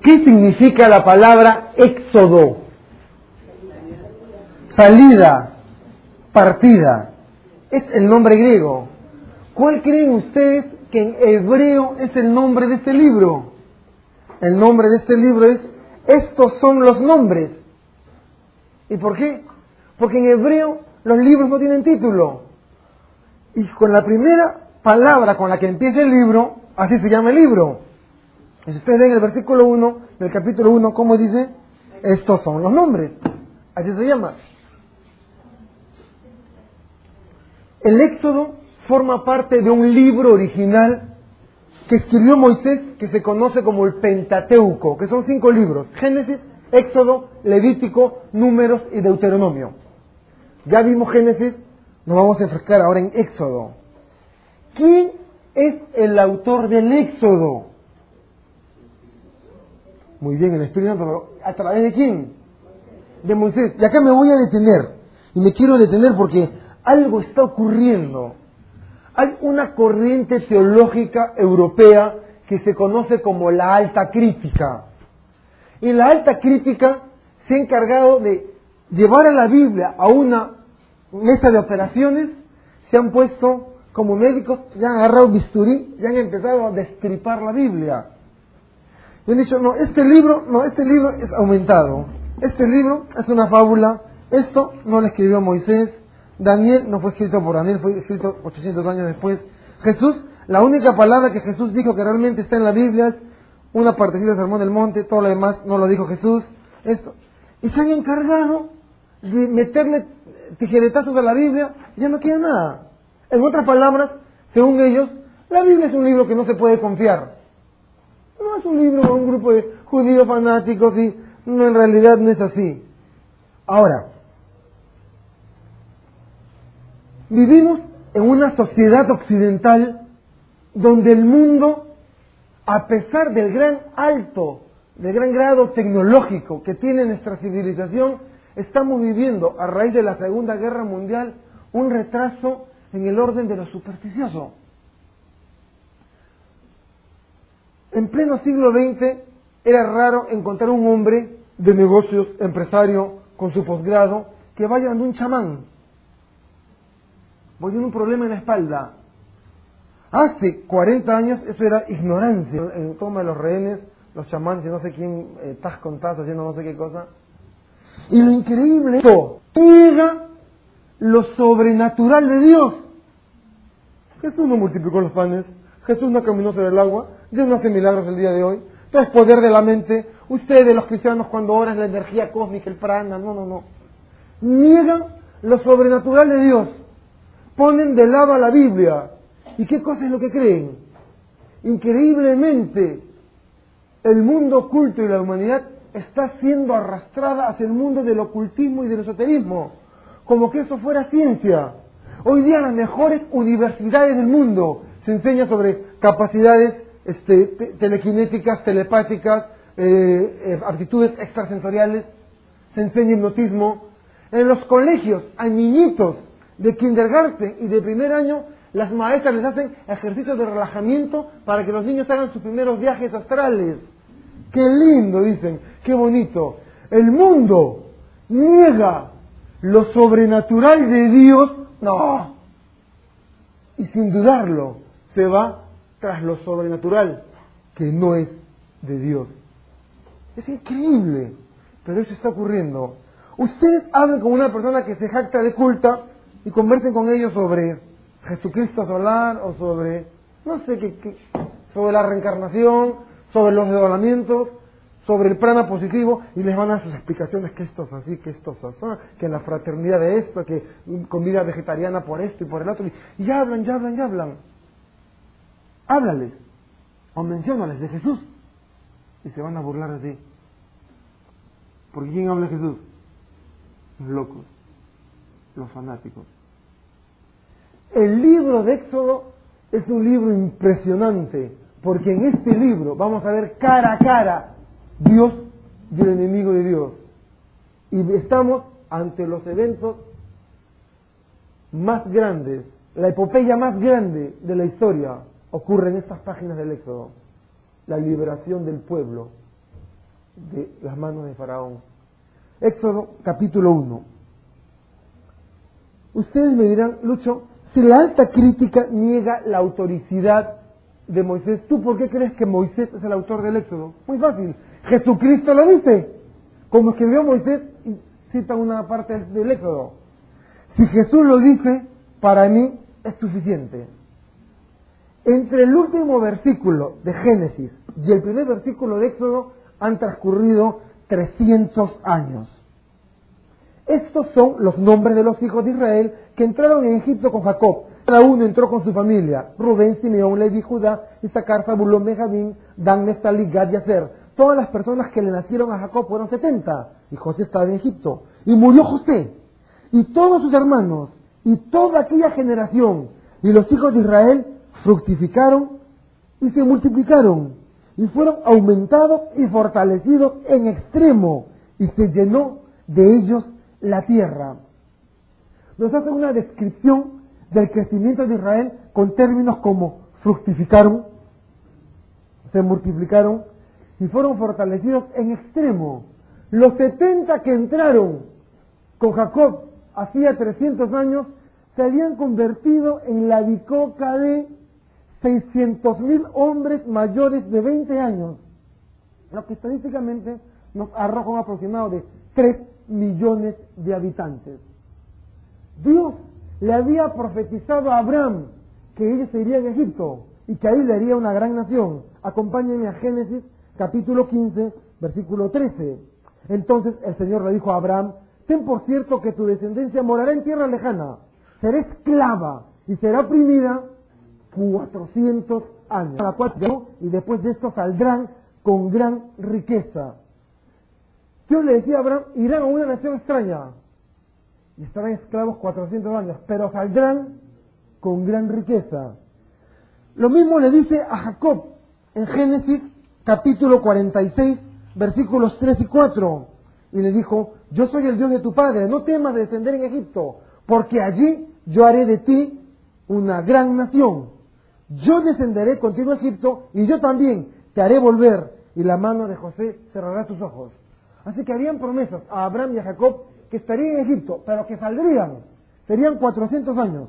¿Qué significa la palabra éxodo? Salida, partida. Es el nombre griego. ¿Cuál creen ustedes que en hebreo es el nombre de este libro? El nombre de este libro es Estos son los nombres. ¿Y por qué? Porque en hebreo los libros no tienen título. Y con la primera palabra con la que empieza el libro, así se llama el libro. Y si ustedes ven el versículo 1 del capítulo 1, ¿cómo dice? Estos son los nombres. Así se llama. El Éxodo forma parte de un libro original que escribió Moisés, que se conoce como el Pentateuco, que son 5 libros: Génesis, Éxodo, Levítico, Números y Deuteronomio. Ya vimos Génesis, nos vamos a enfrascar ahora en Éxodo. ¿Quién es el autor del Éxodo? Muy bien, el Espíritu Santo, pero ¿a través de quién? De Moisés. Y acá me voy a detener, y me quiero detener porque algo está ocurriendo. Hay una corriente teológica europea que se conoce como la alta crítica. Y la alta crítica se ha encargado de llevar a la Biblia a una mesa de operaciones, se han puesto como médicos, ya han agarrado bisturí, ya han empezado a destripar la Biblia. Y han dicho, no, este libro es aumentado, este libro es una fábula, esto no lo escribió Moisés, Daniel no fue escrito por Daniel, fue escrito 800 años después. Jesús, la única palabra que Jesús dijo que realmente está en la Biblia es una partecita del Sermón del Monte, todo lo demás no lo dijo Jesús. Esto. Y se han encargado de meterle tijeretazos a la Biblia, ya no queda nada. En otras palabras, según ellos, la Biblia es un libro que no se puede confiar. No es un libro de un grupo de judíos fanáticos y no, en realidad no es así. Ahora, vivimos en una sociedad occidental donde el mundo, a pesar del gran grado tecnológico que tiene nuestra civilización, estamos viviendo, a raíz de la Segunda Guerra Mundial, un retraso en el orden de lo supersticioso. En pleno siglo XX era raro encontrar un hombre de negocios, empresario, con su posgrado, que vaya donde un chamán. Voy a tener un problema en la espalda. Hace 40 años eso era ignorancia. En toma de los rehenes, los chamanes y no sé quién, tas con tas, haciendo no sé qué cosa. Y lo increíble es que niega lo sobrenatural de Dios. Jesús no multiplicó los panes, Jesús no caminó sobre el agua, Dios no hace milagros el día de hoy. Todo es poder de la mente. Ustedes, los cristianos, cuando oran la energía cósmica, el prana, no. Niegan lo sobrenatural de Dios. Ponen de lado a la Biblia. ¿Y qué cosa es lo que creen? Increíblemente, el mundo oculto y la humanidad está siendo arrastrada hacia el mundo del ocultismo y del esoterismo, como que eso fuera ciencia. Hoy día las mejores universidades del mundo se enseña sobre capacidades telequinéticas, telepáticas, aptitudes extrasensoriales, se enseña hipnotismo. En los colegios hay niñitos de kindergarten y de primer año, las maestras les hacen ejercicios de relajamiento para que los niños hagan sus primeros viajes astrales. ¡Qué lindo!, dicen, ¡qué bonito! El mundo niega lo sobrenatural de Dios, no. Y sin dudarlo, se va tras lo sobrenatural, que no es de Dios. Es increíble, pero eso está ocurriendo. Ustedes hablan con una persona que se jacta de culta y conversen con ellos sobre Jesucristo solar o sobre, no sé qué, sobre la reencarnación, sobre los desdoblamientos, sobre el prana positivo, y les van a dar sus explicaciones, que esto es así, que esto es así, que en la fraternidad de esto, que comida vegetariana por esto y por el otro, y ya hablan. Háblales, o menciónales de Jesús, y se van a burlar de ti. Porque ¿quién habla de Jesús? Los locos, los fanáticos. El libro de Éxodo es un libro impresionante, porque en este libro vamos a ver cara a cara Dios y el enemigo de Dios. Y estamos ante los eventos más grandes, la epopeya más grande de la historia ocurre en estas páginas del Éxodo, la liberación del pueblo de las manos de Faraón. Éxodo capítulo 1. Ustedes me dirán, Lucho, si la alta crítica niega la autoricidad de Moisés, ¿tú por qué crees que Moisés es el autor del Éxodo? Muy fácil, Jesucristo lo dice. Como escribió Moisés, cita una parte del Éxodo. Si Jesús lo dice, para mí es suficiente. Entre el último versículo de Génesis y el primer versículo de Éxodo han transcurrido 300 años. Estos son los nombres de los hijos de Israel que entraron en Egipto con Jacob. Cada uno entró con su familia: Rubén, Simeón, Leví, Judá, Isaacar, Zabulón, Benjamín, Dan, Neftalí, Gad y Aser. Todas las personas que le nacieron a Jacob fueron 70, y José estaba en Egipto. Y murió José, y todos sus hermanos, y toda aquella generación, y los hijos de Israel fructificaron y se multiplicaron, y fueron aumentados y fortalecidos en extremo, y se llenó de ellos la tierra. Nos hace una descripción del crecimiento de Israel con términos como fructificaron, se multiplicaron y fueron fortalecidos en extremo. Los 70 que entraron con Jacob hacía 300 años se habían convertido en la bicoca de 600.000 hombres mayores de 20 años, lo que estadísticamente nos arroja un aproximado de 3 millones de habitantes. Dios le había profetizado a Abraham que ellos se irían a Egipto y que ahí le haría una gran nación. Acompáñenme a Génesis capítulo 15, versículo 13. Entonces el Señor le dijo a Abraham: ten por cierto que tu descendencia morará en tierra lejana, será esclava y será oprimida 400 años. Y después de esto saldrán con gran riqueza. Dios le decía a Abraham: irán a una nación extraña y estarán esclavos 400 años, pero saldrán con gran riqueza. Lo mismo le dice a Jacob en Génesis capítulo 46, versículos 3 y 4. Y le dijo: yo soy el Dios de tu padre, no temas de descender en Egipto, porque allí yo haré de ti una gran nación. Yo descenderé contigo a Egipto y yo también te haré volver, y la mano de José cerrará tus ojos. Así que habían promesas a Abraham y a Jacob que estarían en Egipto, pero que saldrían. Serían 400 años.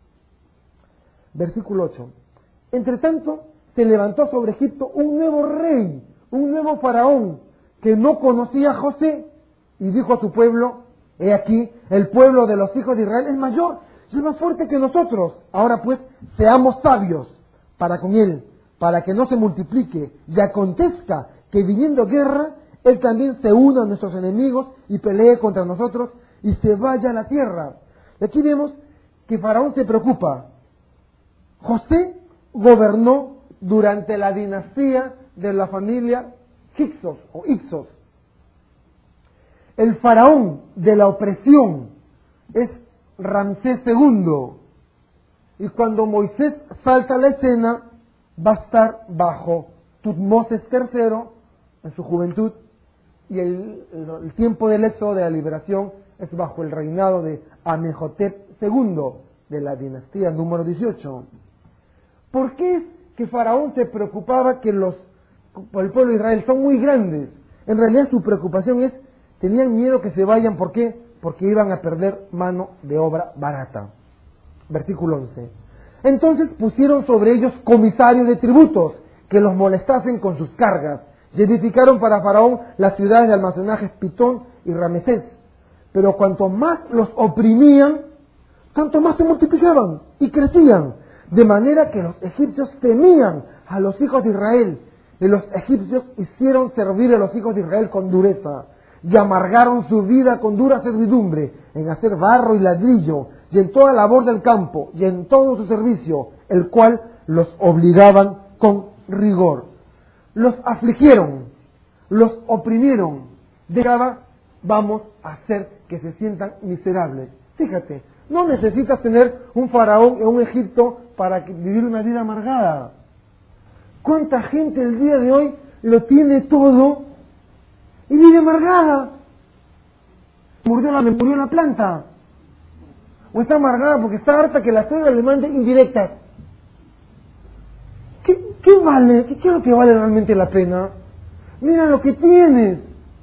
Versículo 8. Entre tanto, se levantó sobre Egipto un nuevo rey, un nuevo faraón, que no conocía a José, y dijo a su pueblo: he aquí, el pueblo de los hijos de Israel es mayor y es más fuerte que nosotros. Ahora pues, seamos sabios para con él, para que no se multiplique, y acontezca que viniendo guerra, él también se una a nuestros enemigos y pelee contra nosotros y se vaya a la tierra. Y aquí vemos que Faraón se preocupa. José gobernó durante la dinastía de la familia Hyksos o Ixos. El faraón de la opresión es Ramsés II. Y cuando Moisés salta a la escena, va a estar bajo Tutmosis III en su juventud, y el tiempo del éxodo de la liberación es bajo el reinado de Amenhotep II de la dinastía número 18. ¿Por qué es que Faraón se preocupaba que el pueblo de Israel son muy grandes? En realidad su preocupación es, tenían miedo que se vayan. ¿Por qué? Porque iban a perder mano de obra barata. Versículo 11. Entonces pusieron sobre ellos comisarios de tributos que los molestasen con sus cargas, y edificaron para Faraón las ciudades de almacenajes Pitón y Ramesés. Pero cuanto más los oprimían, tanto más se multiplicaban y crecían, de manera que los egipcios temían a los hijos de Israel, y los egipcios hicieron servir a los hijos de Israel con dureza, y amargaron su vida con dura servidumbre, en hacer barro y ladrillo, y en toda labor del campo, y en todo su servicio, el cual los obligaban con rigor. Los afligieron, los oprimieron, vamos a hacer que se sientan miserables. Fíjate, no necesitas tener un faraón en un Egipto para vivir una vida amargada. ¿Cuánta gente el día de hoy lo tiene todo y vive amargada? Le murió la planta. O está amargada porque está harta que la suegra le mande indirectas. ¿Qué vale? ¿Qué es lo que vale realmente la pena? Mira lo que tienes.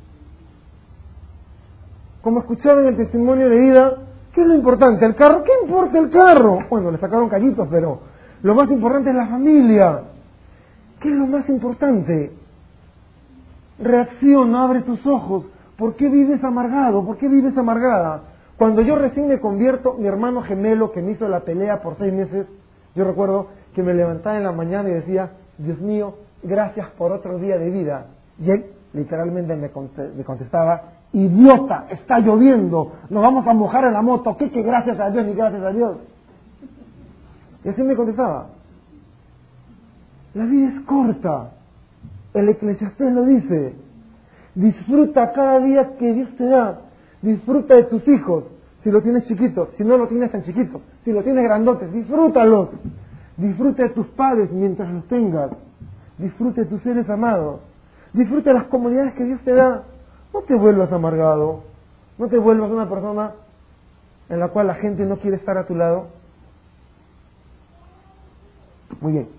Como escuchaba en el testimonio de vida, ¿qué es lo importante? ¿El carro? ¿Qué importa el carro? Bueno, le sacaron callitos, pero lo más importante es la familia. ¿Qué es lo más importante? Reacciona, abre tus ojos. ¿Por qué vives amargado? ¿Por qué vives amargada? Cuando yo recién me convierto, mi hermano gemelo que me hizo la pelea por 6 meses, yo recuerdo que me levantaba en la mañana y decía, Dios mío, gracias por otro día de vida. Y él literalmente me contestaba, idiota, está lloviendo, nos vamos a mojar en la moto, ¿qué que gracias a Dios ni gracias a Dios? Y así me contestaba. La vida es corta. El Eclesiastés lo dice. Disfruta cada día que Dios te da. Disfruta de tus hijos, si lo tienes chiquitos, si no lo tienes tan chiquitos, si lo tienes grandotes, disfrútalos. Disfruta de tus padres mientras los tengas. Disfruta de tus seres amados. Disfruta de las comodidades que Dios te da. No te vuelvas amargado. No te vuelvas una persona en la cual la gente no quiere estar a tu lado. Muy bien.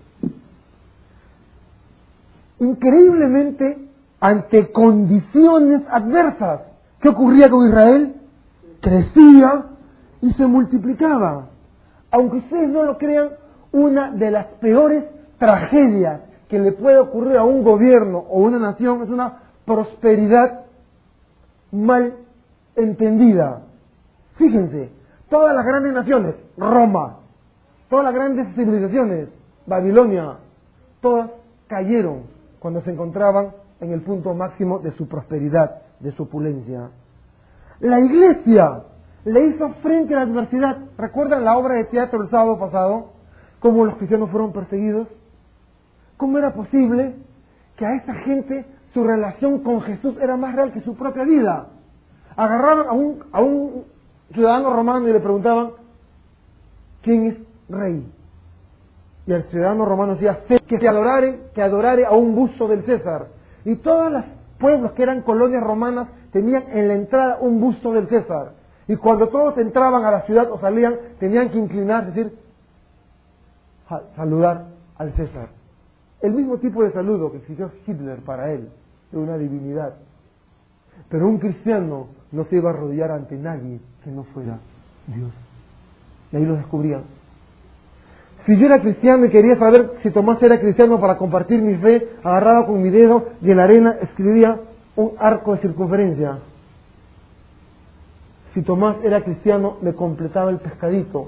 Increíblemente, ante condiciones adversas, ¿qué ocurría con Israel? Crecía y se multiplicaba. Aunque ustedes no lo crean, una de las peores tragedias que le puede ocurrir a un gobierno o una nación es una prosperidad mal entendida. Fíjense, todas las grandes naciones, Roma, todas las grandes civilizaciones, Babilonia, todas cayeron cuando se encontraban en el punto máximo de su prosperidad, de su opulencia. La Iglesia le hizo frente a la adversidad. ¿Recuerdan la obra de teatro el sábado pasado? ¿Cómo los cristianos fueron perseguidos? ¿Cómo era posible que a esa gente su relación con Jesús era más real que su propia vida? Agarraban a un ciudadano romano y le preguntaban, ¿quién es rey? Y el ciudadano romano decía, que adorare a un busto del César. Y todos los pueblos que eran colonias romanas tenían en la entrada un busto del César. Y cuando todos entraban a la ciudad o salían, tenían que inclinarse, es decir, saludar al César. El mismo tipo de saludo que exigió Hitler para él, de una divinidad. Pero un cristiano no se iba a arrodillar ante nadie que no fuera Dios. Y ahí lo descubrían. Si yo era cristiano y quería saber si Tomás era cristiano para compartir mi fe, agarraba con mi dedo y en la arena escribía un arco de circunferencia. Si Tomás era cristiano, me completaba el pescadito.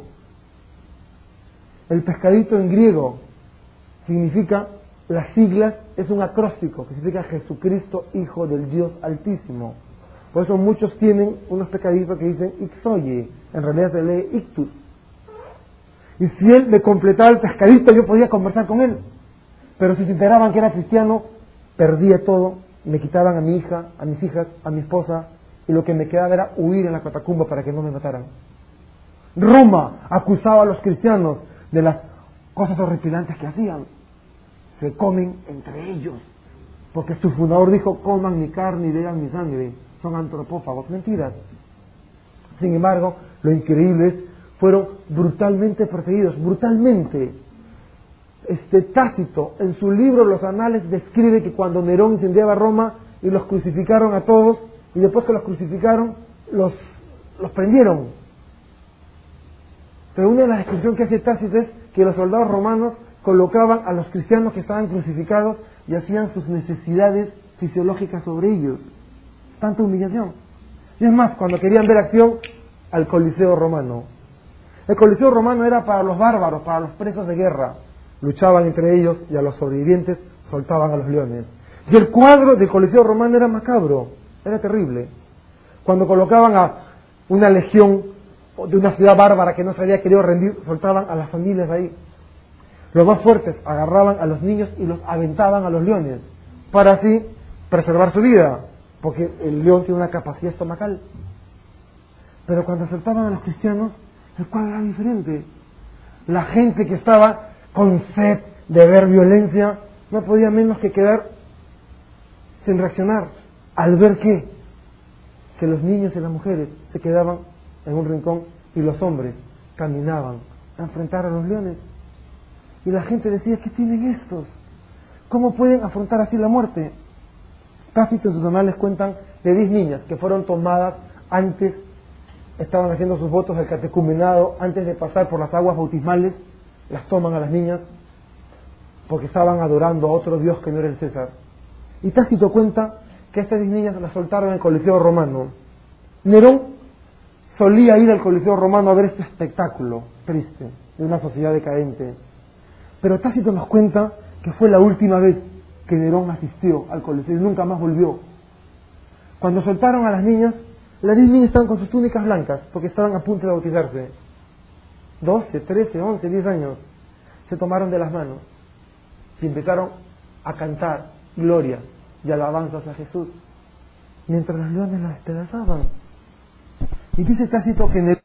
El pescadito en griego significa, las siglas, es un acróstico que significa Jesucristo, Hijo del Dios Altísimo. Por eso muchos tienen unos pescaditos que dicen Ixoye, en realidad se lee Ictus. Y si él me completaba el pescadito, yo podía conversar con él. Pero si se enteraban que era cristiano, perdía todo, me quitaban a mi hija, a mis hijas, a mi esposa, y lo que me quedaba era huir en la catacumba para que no me mataran. Roma acusaba a los cristianos de las cosas horripilantes que hacían. Se comen entre ellos, porque su fundador dijo, coman mi carne y beban mi sangre, son antropófagos. Mentiras. Sin embargo, lo increíble es, fueron brutalmente perseguidos, brutalmente. Tácito, en su libro Los Anales, describe que cuando Nerón incendiaba Roma y los crucificaron a todos, y después que los crucificaron, los prendieron. Pero una de las descripciones que hace Tácito es que los soldados romanos colocaban a los cristianos que estaban crucificados y hacían sus necesidades fisiológicas sobre ellos. Tanta humillación. Y es más, cuando querían ver acción, al Coliseo romano. El Coliseo romano era para los bárbaros, para los presos de guerra. Luchaban entre ellos y a los sobrevivientes soltaban a los leones. Y el cuadro del Coliseo romano era macabro, era terrible. Cuando colocaban a una legión de una ciudad bárbara que no se había querido rendir, soltaban a las familias ahí. Los más fuertes agarraban a los niños y los aventaban a los leones, para así preservar su vida, porque el león tiene una capacidad estomacal. Pero cuando soltaban a los cristianos, el cuadro era diferente. La gente que estaba con sed de ver violencia no podía menos que quedar sin reaccionar al ver que los niños y las mujeres se quedaban en un rincón y los hombres caminaban a enfrentar a los leones. Y la gente decía, ¿qué tienen estos? ¿Cómo pueden afrontar así la muerte? Tácito en sus anales cuentan de 10 niñas que fueron tomadas antes, estaban haciendo sus votos del catecumenado, antes de pasar por las aguas bautismales, las toman a las niñas porque estaban adorando a otro dios que no era el César. Y Tácito cuenta que estas 10 niñas las soltaron en el Coliseo Romano. Nerón solía ir al Coliseo Romano a ver este espectáculo triste de una sociedad decadente. Pero Tácito nos cuenta que fue la última vez que Nerón asistió al Coliseo y nunca más volvió. Cuando soltaron a las 10 niñas estaban con sus túnicas blancas porque estaban a punto de bautizarse. 12, 13, 11, 10 años. Se tomaron de las manos y empezaron a cantar gloria y alabanzas a Jesús, mientras los leones las despedazaban. Y dice Tácito que Nerón,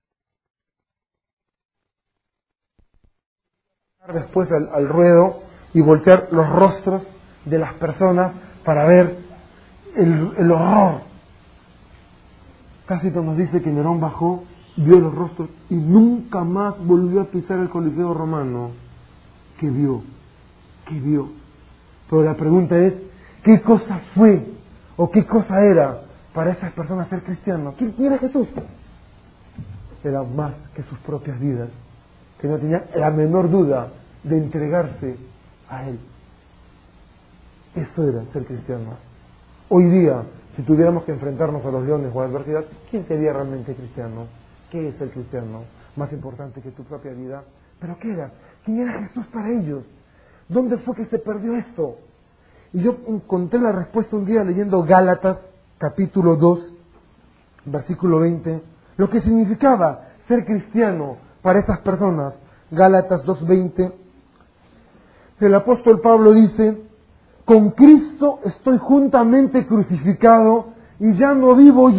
después al ruedo y voltear los rostros de las personas para ver el horror. Tácito nos dice que Nerón bajó, vio los rostros y nunca más volvió a pisar el Coliseo Romano. ¿Qué vio? ¿Qué vio? Pero la pregunta es, ¿qué cosa fue o qué cosa era para esas personas ser cristianos? ¿Quién era Jesús? Era más que sus propias vidas, que no tenían la menor duda de entregarse a Él. Eso era ser cristiano. Hoy día, si tuviéramos que enfrentarnos a los leones o a la adversidad, ¿quién sería realmente cristiano? ¿Qué es el cristiano? Más importante que tu propia vida. ¿Pero qué era? ¿Quién era Jesús para ellos? ¿Dónde fue que se perdió esto? Y yo encontré la respuesta un día leyendo Gálatas, capítulo 2, versículo 20, lo que significaba ser cristiano para esas personas. Gálatas 2:20, el apóstol Pablo dice: con Cristo estoy juntamente crucificado y ya no vivo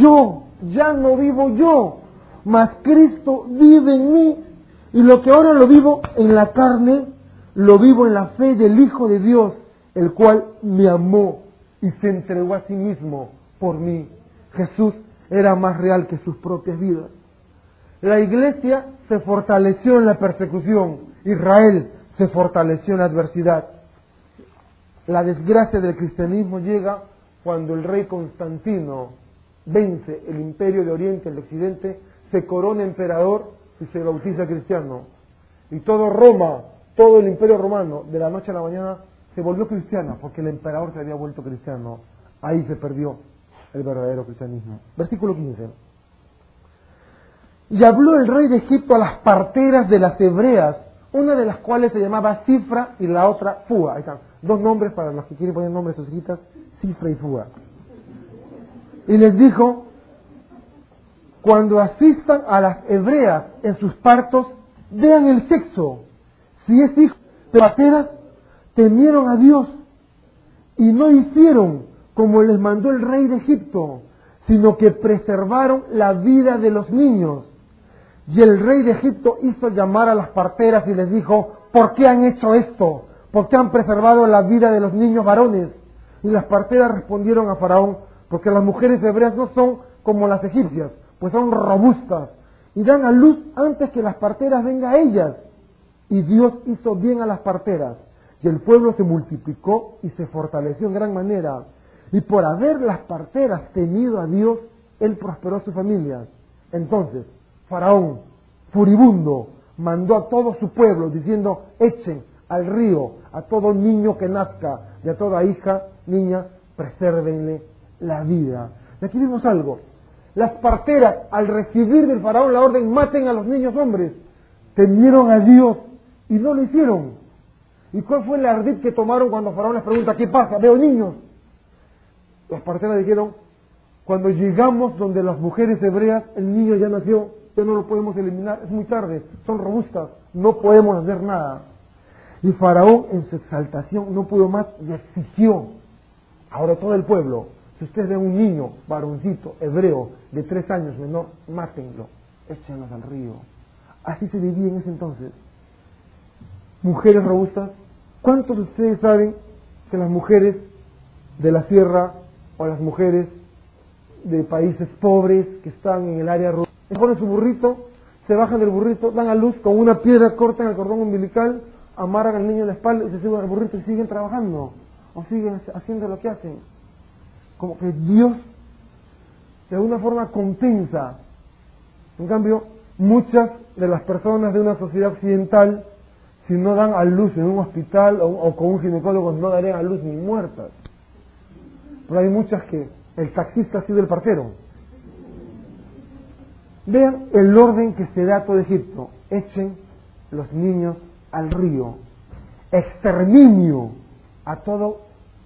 yo, mas Cristo vive en mí, y lo que ahora lo vivo en la carne, lo vivo en la fe del Hijo de Dios, el cual me amó y se entregó a sí mismo por mí. Jesús era más real que sus propias vidas. La iglesia se fortaleció en la persecución, Israel se fortaleció en la adversidad. La desgracia del cristianismo llega cuando el rey Constantino vence el imperio de Oriente y el Occidente, se corona emperador y se bautiza cristiano. Y todo Roma, todo el imperio romano, de la noche a la mañana, se volvió cristiano, porque el emperador se había vuelto cristiano. Ahí se perdió el verdadero cristianismo. Versículo 15. Y habló el rey de Egipto a las parteras de las hebreas, una de las cuales se llamaba Cifra y la otra Fua. Ahí están, dos nombres para los que quieren poner nombres a sus hijitas, Cifra y Fua. Y les dijo: cuando asistan a las hebreas en sus partos, vean el sexo. Si es hijo de parteras, temieron a Dios y no hicieron como les mandó el rey de Egipto, sino que preservaron la vida de los niños. Y el rey de Egipto hizo llamar a las parteras y les dijo: ¿por qué han hecho esto? ¿Por qué han preservado la vida de los niños varones? Y las parteras respondieron a Faraón: porque las mujeres hebreas no son como las egipcias, pues son robustas y dan a luz antes que las parteras vengan a ellas. Y Dios hizo bien a las parteras, y el pueblo se multiplicó y se fortaleció en gran manera. Y por haber las parteras temido a Dios, Él prosperó su familia. Entonces Faraón, furibundo, mandó a todo su pueblo diciendo: echen al río a todo niño que nazca y a toda hija, niña, presérvenle la vida. Y aquí vemos algo. Las parteras, al recibir del Faraón la orden: maten a los niños hombres, temieron a Dios y no lo hicieron. ¿Y cuál fue el ardid que tomaron cuando Faraón les pregunta: ¿qué pasa? Veo niños. Las parteras dijeron: cuando llegamos donde las mujeres hebreas, el niño ya nació, ya no lo podemos eliminar, es muy tarde, son robustas, no podemos hacer nada. Y Faraón, en su exaltación, no pudo más y exigió: ahora todo el pueblo, si ustedes ven un niño, varoncito, hebreo, de 3 años menor, mátenlo, échenlos al río. Así se vivía en ese entonces. Mujeres robustas. ¿Cuántos de ustedes saben que las mujeres de la sierra o las mujeres de países pobres que están en el área rural, ponen su burrito, se bajan del burrito, dan a luz con una piedra, cortan el cordón umbilical, amarran al niño en la espalda y se suben al burrito y siguen trabajando o siguen haciendo lo que hacen? como que Dios de alguna forma compensa. En cambio, muchas de las personas de una sociedad occidental, si no dan a luz en un hospital o con un ginecólogo, no darían a luz ni muertas. Pero hay muchas que el taxista ha sido el partero. Vean el orden que se da todo Egipto. Echen los niños al río. Exterminio a todo,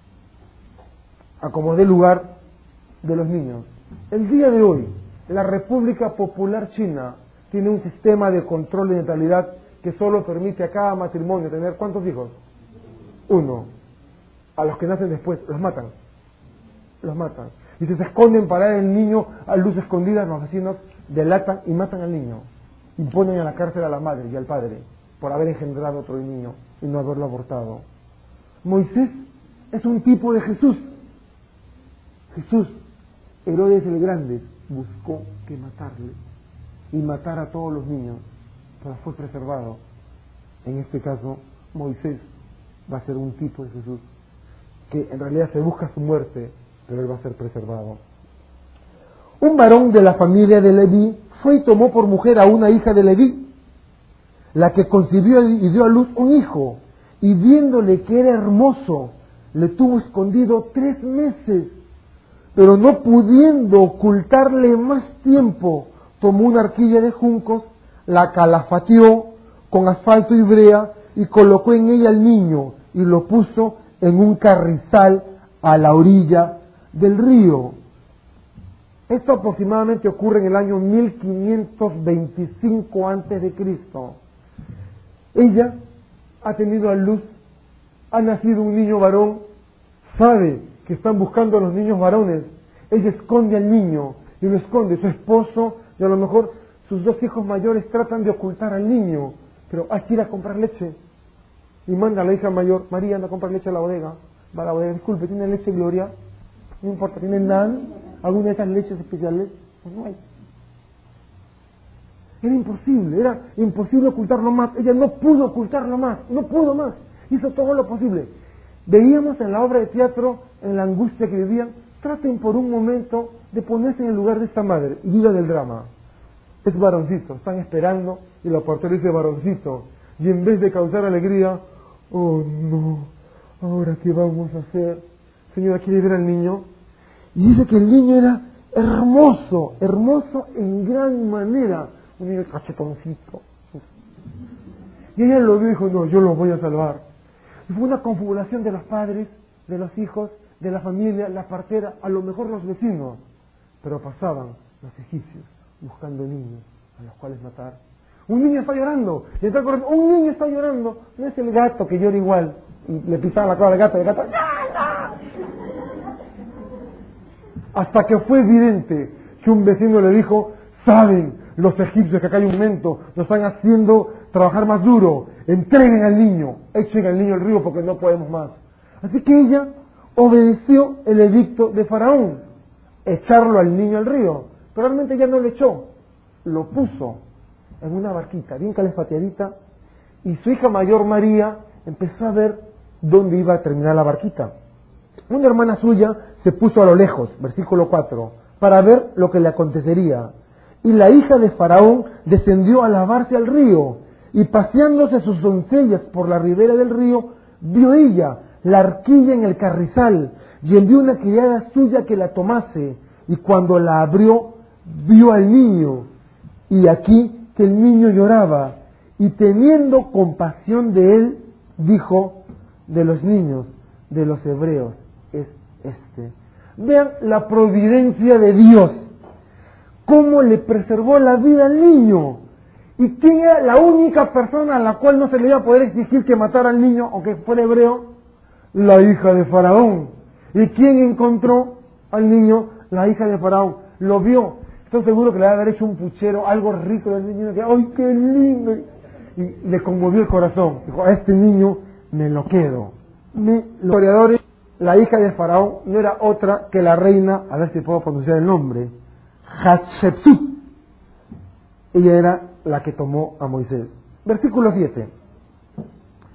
a como dé lugar de los niños. El día de hoy, la República Popular China tiene un sistema de control de natalidad que solo permite a cada matrimonio tener ¿cuántos hijos? 1. A los que nacen después los matan. Los matan. Y si se esconden para dar el niño a luz escondida, los vecinos delatan y matan al niño. Y ponen a la cárcel a la madre y al padre por haber engendrado otro niño y no haberlo abortado. Moisés es un tipo de Jesús. Jesús, Herodes el Grande, buscó que matarle y matar a todos los niños, pero fue preservado. En este caso, Moisés va a ser un tipo de Jesús, que en realidad se busca su muerte, pero él va a ser preservado. Un varón de la familia de Leví fue y tomó por mujer a una hija de Leví, la que concibió y dio a luz un hijo, y viéndole que era hermoso, le tuvo escondido 3 meses, pero no pudiendo ocultarle más tiempo, tomó una arquilla de juncos, la calafateó con asfalto y brea, y colocó en ella al niño, y lo puso en un carrizal a la orilla del río. Esto aproximadamente ocurre en el año 1525 a.C. Ella ha tenido a luz, ha nacido un niño varón, sabe que están buscando a los niños varones, ella esconde al niño y lo esconde. Su esposo y a lo mejor sus 2 hijos mayores tratan de ocultar al niño, pero hay que ir a comprar leche y manda a la hija mayor: María, anda a comprar leche a la bodega. Va a la bodega: disculpe, ¿tiene leche Gloria? No importa, ¿tiene NAN? ¿Alguna de esas leches especiales? Pues no hay. Era imposible ocultarlo más. Ella no pudo ocultarlo más, no pudo más. Hizo todo lo posible. Veíamos en la obra de teatro, en la angustia que vivían. Traten por un momento de ponerse en el lugar de esta madre y diga del drama. Es varoncito, están esperando y la portera dice varoncito. Y en vez de causar alegría: oh no, ¿ahora qué vamos a hacer? Señora, ¿quiere ver al niño? Y dice que el niño era hermoso, hermoso en gran manera. Un niño cachetoncito. Y ella lo vio y dijo: no, yo lo voy a salvar. Y fue una confabulación de los padres, de los hijos, de la familia, la partera, a lo mejor los vecinos. Pero pasaban los egipcios buscando niños a los cuales matar. Un niño está llorando, y está corriendo. Un niño está llorando. No es el gato que llora igual. Y le pisaba la cola al gato, y el gato... Hasta que fue evidente que un vecino le dijo: saben los egipcios que acá hay un mento, nos están haciendo trabajar más duro, entreguen al niño, echen al niño al río porque no podemos más. Así que ella obedeció el edicto de Faraón, echarlo al niño al río, pero realmente ella no lo echó, lo puso en una barquita bien calefateadita, y su hija mayor María empezó a ver dónde iba a terminar la barquita. Una hermana suya se puso a lo lejos, versículo 4, para ver lo que le acontecería. Y la hija de Faraón descendió a lavarse al río, y paseándose sus doncellas por la ribera del río, vio ella la arquilla en el carrizal, y envió una criada suya que la tomase, y cuando la abrió, vio al niño, y aquí que el niño lloraba, y teniendo compasión de él, dijo: de los niños, de los hebreos, es este. Vean la providencia de Dios, cómo le preservó la vida al niño. ¿Y quién era la única persona a la cual no se le iba a poder exigir que matara al niño, aunque fuera hebreo? La hija de Faraón. ¿Y quién encontró al niño? La hija de Faraón. Lo vio. Estoy seguro que le va a haber hecho un puchero, algo rico del niño, que ¡ay, qué lindo! Y le conmovió el corazón. Dijo: a este niño me lo quedo. Los historiadores, la hija de Faraón no era otra que la reina, a ver si puedo pronunciar el nombre, Hatshepsut. Ella era la que tomó a Moisés. Versículo 7.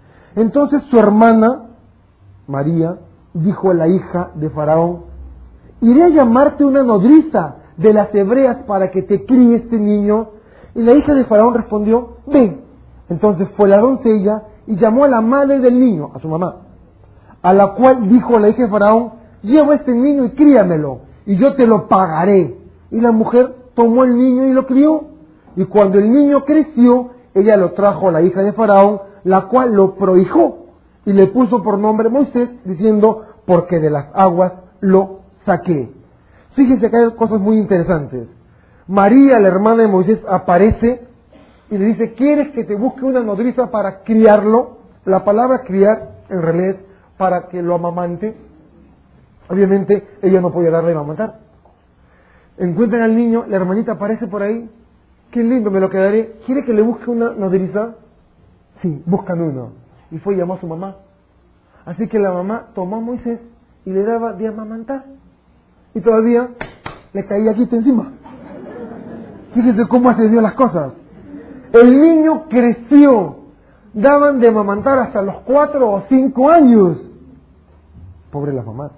Entonces su hermana, María, dijo a la hija de Faraón: iré a llamarte una nodriza de las hebreas para que te críe este niño. Y la hija de Faraón respondió, ven. Entonces fue la doncella y llamó a la madre del niño, a su mamá, a la cual dijo la hija de Faraón, lleva este niño y críamelo, y yo te lo pagaré. Y la mujer tomó el niño y lo crió. Y cuando el niño creció, ella lo trajo a la hija de Faraón, la cual lo prohijó y le puso por nombre Moisés, diciendo, porque de las aguas lo saqué. Fíjense que hay cosas muy interesantes. María, la hermana de Moisés, aparece y le dice, ¿quieres que te busque una nodriza para criarlo? La palabra criar en realidad es para que lo amamante. Obviamente ella no podía darle a amamantar. Encuentran al niño, la hermanita aparece por ahí, qué lindo, me lo quedaré. ¿Quiere que le busque una nodriza? Sí, buscan uno. Y fue y llamó a su mamá. Así que la mamá tomó a Moisés y le daba de amamantar. Y todavía le caía aquí encima. Fíjense cómo hace Dios las cosas. El niño creció. Daban de amamantar hasta los 4 o 5 años. Pobre la mamá.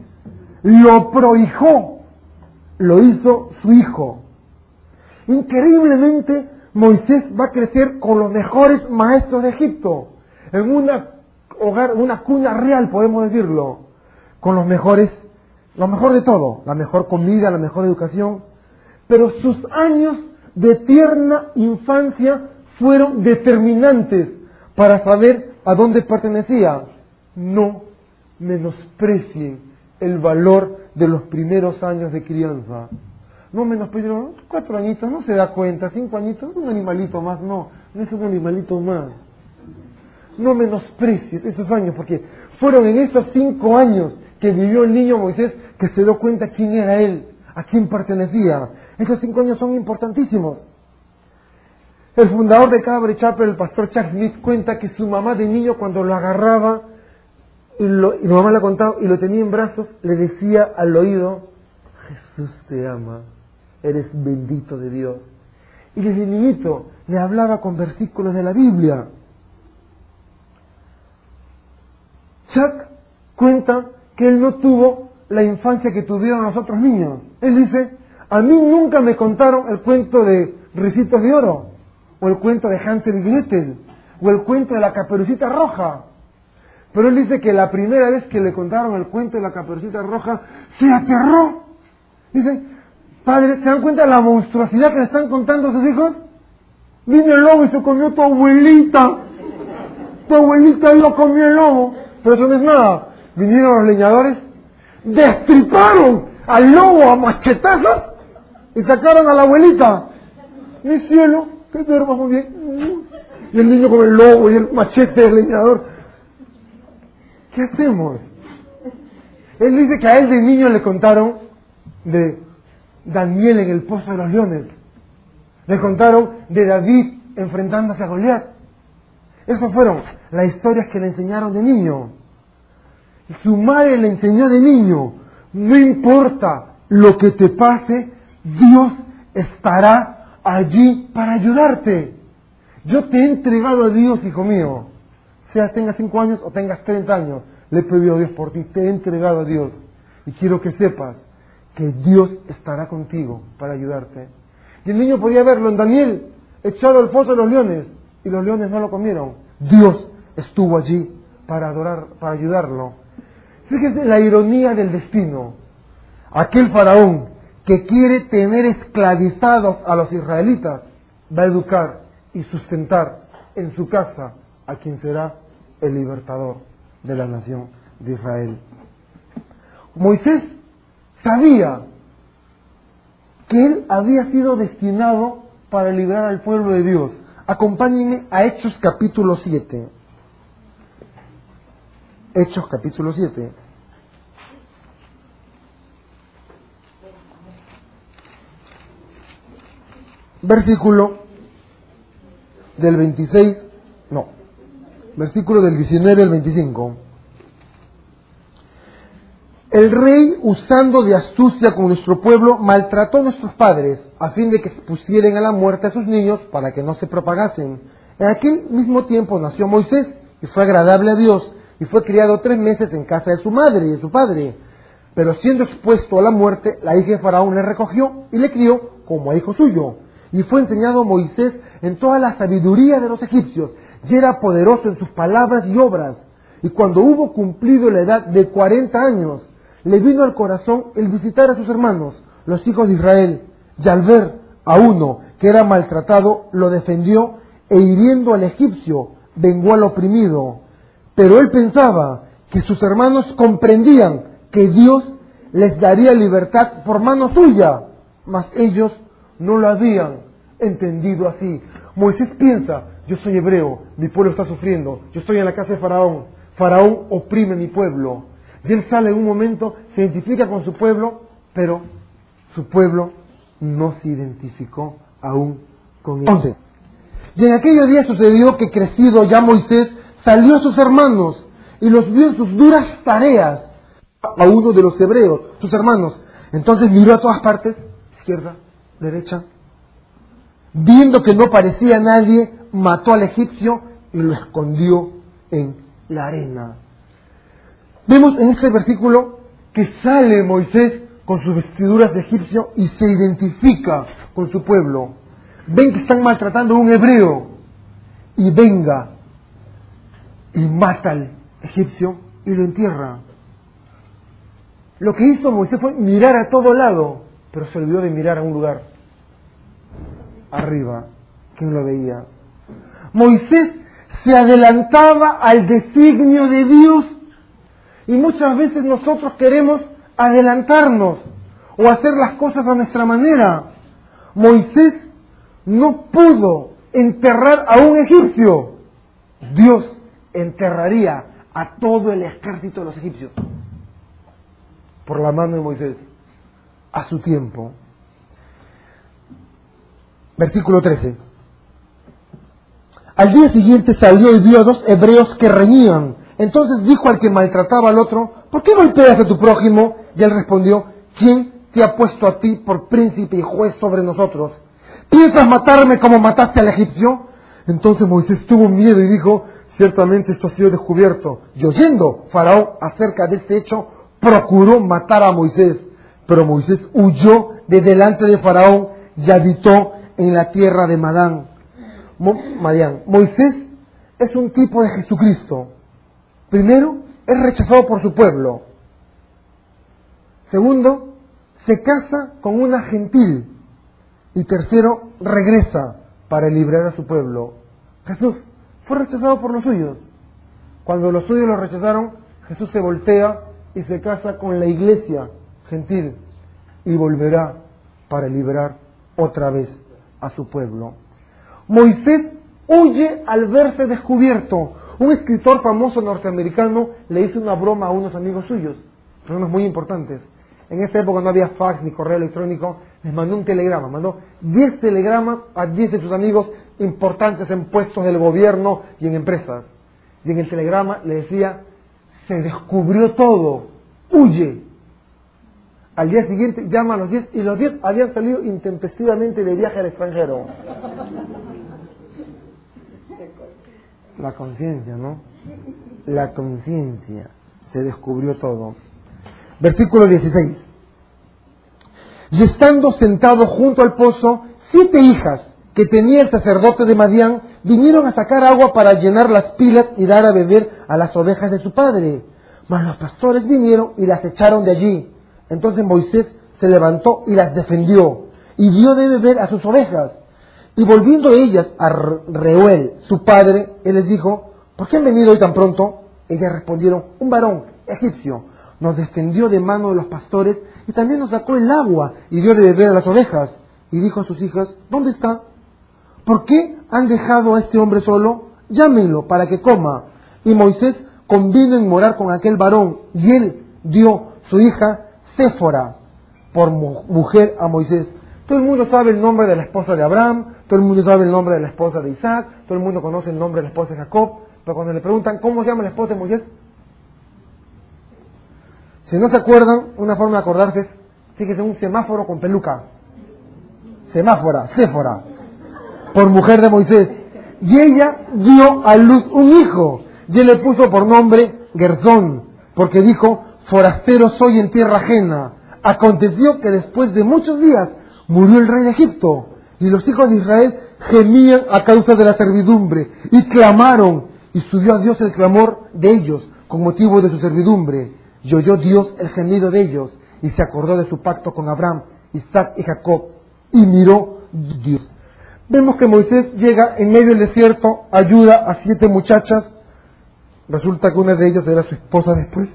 Lo prohijó. Lo hizo su hijo. Increíblemente, Moisés va a crecer con los mejores maestros de Egipto. En una cuna real, podemos decirlo. Con los mejores, lo mejor de todo. La mejor comida, la mejor educación. Pero sus años de tierna infancia fueron determinantes para saber a dónde pertenecía. No menosprecien el valor de los primeros años de crianza. No menosprecien, 4 añitos, no se da cuenta, 5 añitos, un animalito más, no es un animalito más. No menosprecies esos años, porque fueron en esos 5 años que vivió el niño Moisés que se dio cuenta quién era él, a quién pertenecía. Esos 5 años son importantísimos. El fundador de Calvary Chapel, el pastor Chuck Smith, cuenta que su mamá de niño, cuando lo agarraba y la mamá le contaba y lo tenía en brazos, le decía al oído, Jesús te ama, eres bendito de Dios. Y desde niñito le hablaba con versículos de la Biblia. Chuck cuenta que él no tuvo la infancia que tuvieron los otros niños. Él dice, a mí nunca me contaron el cuento de Ricitos de Oro, o el cuento de Hansel y Gretel, o el cuento de la Caperucita Roja. Pero él dice que la primera vez que le contaron el cuento de la Caperucita Roja, se aterró. Dice, padre, ¿se dan cuenta de la monstruosidad que le están contando a sus hijos? Vino el lobo y se comió tu abuelita. Tu abuelita lo comió el lobo. Pero eso no es nada. Vinieron los leñadores, destriparon al lobo a machetazos y sacaron a la abuelita. Mi cielo, que duermas muy bien. Y el niño con el lobo y el machete del leñador. ¿Qué hacemos? Él dice que a él de niño le contaron de Daniel en el pozo de los leones. Le contaron de David enfrentándose a Goliat. Esas fueron las historias que le enseñaron de niño. Su madre le enseñó de niño, no importa lo que te pase, Dios estará allí para ayudarte. Yo te he entregado a Dios, hijo mío. Sea tengas 5 años o tengas 30 años, le he pedido a Dios por ti, te he entregado a Dios. Y quiero que sepas que Dios estará contigo para ayudarte. Y el niño podía verlo en Daniel, echado al pozo de los leones, y los leones no lo comieron. Dios estuvo allí para ayudarlo. Fíjense la ironía del destino. Aquel faraón que quiere tener esclavizados a los israelitas, va a educar y sustentar en su casa a quien será el libertador de la nación de Israel. Moisés sabía que él había sido destinado para librar al pueblo de Dios. Acompáñenme a Hechos capítulo 7. Hechos capítulo 7. Versículo del 26, versículo del 19 al 25. El rey, usando de astucia con nuestro pueblo, maltrató a nuestros padres, a fin de que expusieran a la muerte a sus niños para que no se propagasen. En aquel mismo tiempo nació Moisés, y fue agradable a Dios, y fue criado 3 meses en casa de su madre y de su padre. Pero siendo expuesto a la muerte, la hija de Faraón le recogió y le crió como a hijo suyo. Y fue enseñado a Moisés en toda la sabiduría de los egipcios, y era poderoso en sus palabras y obras. Y cuando hubo cumplido la edad de 40 años, le vino al corazón el visitar a sus hermanos, los hijos de Israel, y al ver a uno que era maltratado, lo defendió, e hiriendo al egipcio, vengó al oprimido. Pero él pensaba que sus hermanos comprendían que Dios les daría libertad por mano suya, mas ellos no lo habían entendido así. Moisés piensa, yo soy hebreo, mi pueblo está sufriendo, yo estoy en la casa de Faraón, Faraón oprime mi pueblo. Y él sale en un momento, se identifica con su pueblo, pero su pueblo no se identificó aún con él. Y en aquellos días sucedió que, crecido ya Moisés, salió a sus hermanos y los vio en sus duras tareas, a uno de los hebreos, sus hermanos. Entonces miró a todas partes, izquierda, derecha, viendo que no parecía nadie, mató al egipcio y lo escondió en la arena. Vemos en este versículo que sale Moisés con sus vestiduras de egipcio y se identifica con su pueblo. Ven que están maltratando a un hebreo y venga y mata al egipcio y lo entierra. Lo que hizo Moisés fue mirar a todo lado, pero se olvidó de mirar a un lugar arriba. ¿Quién lo veía? Moisés se adelantaba al designio de Dios, y muchas veces nosotros queremos adelantarnos o hacer las cosas a nuestra manera. Moisés no pudo enterrar a un egipcio. Dios enterraría a todo el ejército de los egipcios por la mano de Moisés a su tiempo. Versículo 13. Al día siguiente salió y vio a dos hebreos que reñían. Entonces dijo al que maltrataba al otro: ¿por qué golpeas a tu prójimo? Y él respondió: ¿quién te ha puesto a ti por príncipe y juez sobre nosotros? ¿Piensas matarme como mataste al egipcio? Entonces Moisés tuvo miedo y dijo: ciertamente esto ha sido descubierto. Y oyendo Faraón acerca de este hecho, procuró matar a Moisés. Pero Moisés huyó de delante de Faraón y habitó en la tierra de Madián. Moisés es un tipo de Jesucristo. Primero, es rechazado por su pueblo. Segundo, se casa con una gentil. Y tercero, regresa para liberar a su pueblo. Jesús fue rechazado por los suyos. Cuando los suyos lo rechazaron, Jesús se voltea y se casa con la iglesia gentil y volverá para liberar otra vez a su pueblo. Moisés huye al verse descubierto. Un escritor famoso norteamericano le hizo una broma a unos amigos suyos, personas muy importantes. En esa época no había fax ni correo electrónico. Les mandó un telegrama, mandó 10 telegramas a 10 de sus amigos importantes en puestos del gobierno y en empresas. Y en el telegrama le decía: se descubrió todo, huye. Al día siguiente llama a los 10 y los 10 habían salido intempestivamente de viaje al extranjero. La conciencia, ¿no? La conciencia. Se descubrió todo. Versículo 16. Y estando sentado junto al pozo, 7 hijas que tenía el sacerdote de Madián vinieron a sacar agua para llenar las pilas y dar a beber a las ovejas de su padre. Mas los pastores vinieron y las echaron de allí. Entonces Moisés se levantó y las defendió, y dio de beber a sus ovejas. Y volviendo ellas a Reuel, su padre, él les dijo: ¿por qué han venido hoy tan pronto? Ellas respondieron: un varón egipcio nos defendió de mano de los pastores y también nos sacó el agua y dio de beber a las ovejas. Y dijo a sus hijas: ¿dónde está? ¿Por qué han dejado a este hombre solo? Llámenlo para que coma. Y Moisés convino en morar con aquel varón, y él dio su hija Séfora por mujer a Moisés. Todo el mundo sabe el nombre de la esposa de Abraham, todo el mundo sabe el nombre de la esposa de Isaac, todo el mundo conoce el nombre de la esposa de Jacob, pero cuando le preguntan ¿cómo se llama la esposa de Moisés? Si no se acuerdan, una forma de acordarse es, fíjense, un semáforo con peluca. Semáfora, Séfora, por mujer de Moisés. Y ella dio a luz un hijo, y él le puso por nombre Gersón, porque dijo: forastero soy en tierra ajena. Aconteció que después de muchos días murió el rey de Egipto, y los hijos de Israel gemían a causa de la servidumbre, y clamaron, y subió a Dios el clamor de ellos, con motivo de su servidumbre. Y oyó Dios el gemido de ellos, y se acordó de su pacto con Abraham, Isaac y Jacob, y miró Dios. Vemos que Moisés llega en medio del desierto, ayuda a 7 muchachas, resulta que una de ellas era su esposa después.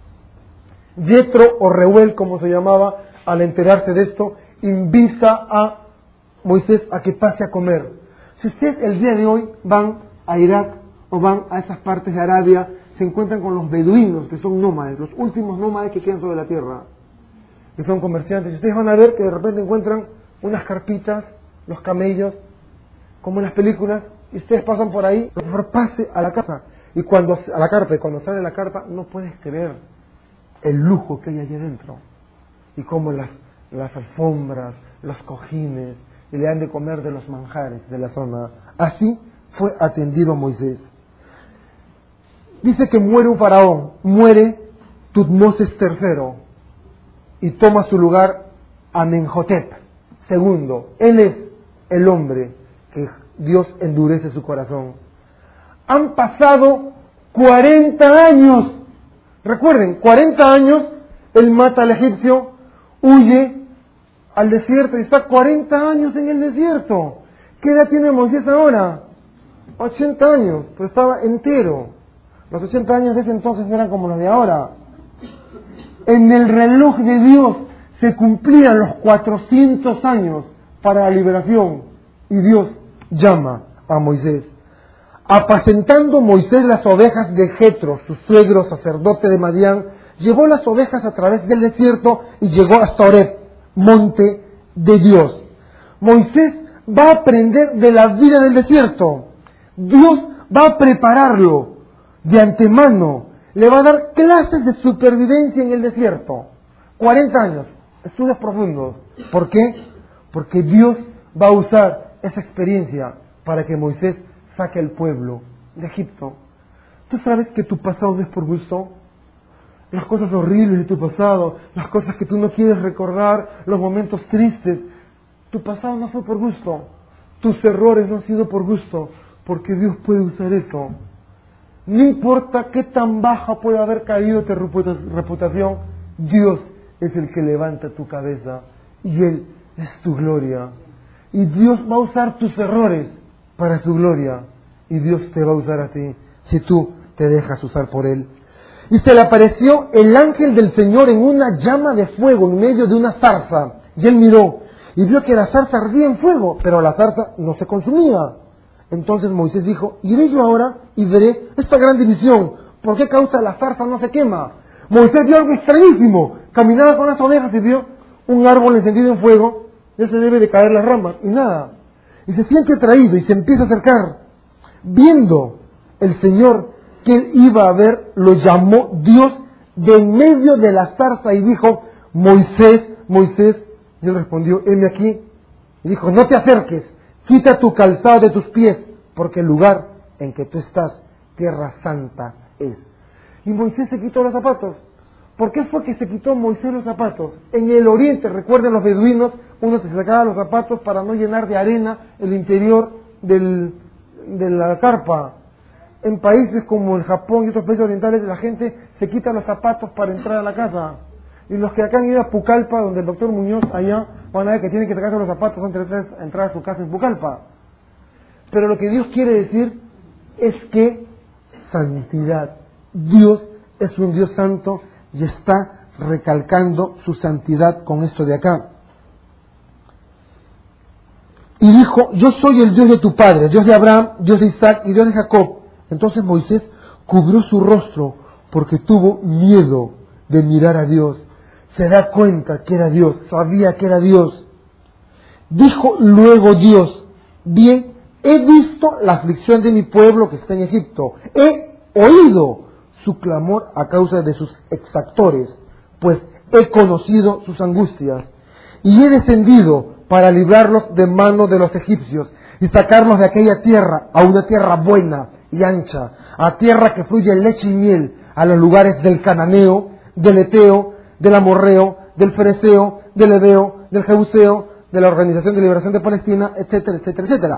Yetro, o Reuel, como se llamaba, al enterarse de esto, invita a Moisés a que pase a comer. Si ustedes el día de hoy van a Irak o van a esas partes de Arabia, se encuentran con los beduinos, que son nómades, los últimos nómades que quedan sobre la tierra, que son comerciantes. Y ustedes van a ver que de repente encuentran unas carpitas, los camellos, como en las películas, y ustedes pasan por ahí, por favor pase a la casa, y cuando sale la carpa, no puedes creer el lujo que hay allí dentro, y como las alfombras, los cojines, y le dan de comer de los manjares de la zona. Así fue atendido Moisés. Dice que muere un faraón, muere Tutmosis III, y toma su lugar Amenhotep II. Él es el hombre que Dios endurece su corazón. Han pasado 40 años. Recuerden, 40 años, él mata al egipcio, huye al desierto y está 40 años en el desierto. ¿Qué edad tiene Moisés ahora? 80 años, pero estaba entero. Los 80 años de ese entonces no eran como los de ahora. En el reloj de Dios se cumplían los 400 años para la liberación, y Dios llama a Moisés. Apacentando Moisés las ovejas de Jetro, su suegro sacerdote de Madián, llevó las ovejas a través del desierto y llegó hasta Horeb, monte de Dios. Moisés va a aprender de la vida del desierto. Dios va a prepararlo de antemano, le va a dar clases de supervivencia en el desierto. 40 años, estudios profundos. ¿Por qué? Porque Dios va a usar esa experiencia para que Moisés saque al pueblo de Egipto. ¿Tú sabes que tu pasado no es por gusto? Las cosas horribles de tu pasado, las cosas que tú no quieres recordar, los momentos tristes, tu pasado no fue por gusto. Tus errores no han sido por gusto, porque Dios puede usar eso. No importa qué tan baja pueda haber caído tu reputación, Dios es el que levanta tu cabeza y Él es tu gloria. Y Dios va a usar tus errores para su gloria, y Dios te va a usar a ti si tú te dejas usar por Él. Y se le apareció el ángel del Señor en una llama de fuego en medio de una zarza, y él miró y vio que la zarza ardía en fuego, pero la zarza no se consumía. Entonces Moisés dijo: iré yo ahora y veré esta gran división, ¿por qué causa la zarza no se quema? Moisés vio algo extrañísimo, caminaba con las ovejas y vio un árbol encendido en fuego, ya se debe de caer las ramas, y nada. Y se siente atraído y se empieza a acercar. Viendo el Señor que él iba a ver, lo llamó Dios de en medio de la zarza y dijo: Moisés, Moisés. Y él respondió: heme aquí. Y dijo: no te acerques, quita tu calzado de tus pies, porque el lugar en que tú estás, tierra santa es. Y Moisés se quitó los zapatos. ¿Por qué fue que se quitó Moisés los zapatos? En el oriente, recuerden los beduinos, uno se sacaba los zapatos para no llenar de arena el interior de la carpa. En países como el Japón y otros países orientales, la gente se quita los zapatos para entrar a la casa. Y los que acá han ido a Pucallpa, donde el doctor Muñoz allá, van a ver que tienen que sacarse los zapatos antes de entrar a su casa en Pucallpa. Pero lo que Dios quiere decir es que santidad. Dios es un Dios santo y está recalcando su santidad con esto de acá. Y dijo: yo soy el Dios de tu padre, Dios de Abraham, Dios de Isaac y Dios de Jacob. Entonces Moisés cubrió su rostro porque tuvo miedo de mirar a Dios. Se da cuenta que era Dios, sabía que era Dios. Dijo luego Dios: bien, he visto la aflicción de mi pueblo que está en Egipto, he oído su clamor a causa de sus exactores, pues he conocido sus angustias, y he descendido para librarlos de mano de los egipcios y sacarlos de aquella tierra a una tierra buena y ancha, a tierra que fluye leche y miel, a los lugares del cananeo, del Eteo, del Amorreo, del Fereceo, del Heveo, del Jebuseo, de la Organización de Liberación de Palestina, etcétera, etcétera, etcétera.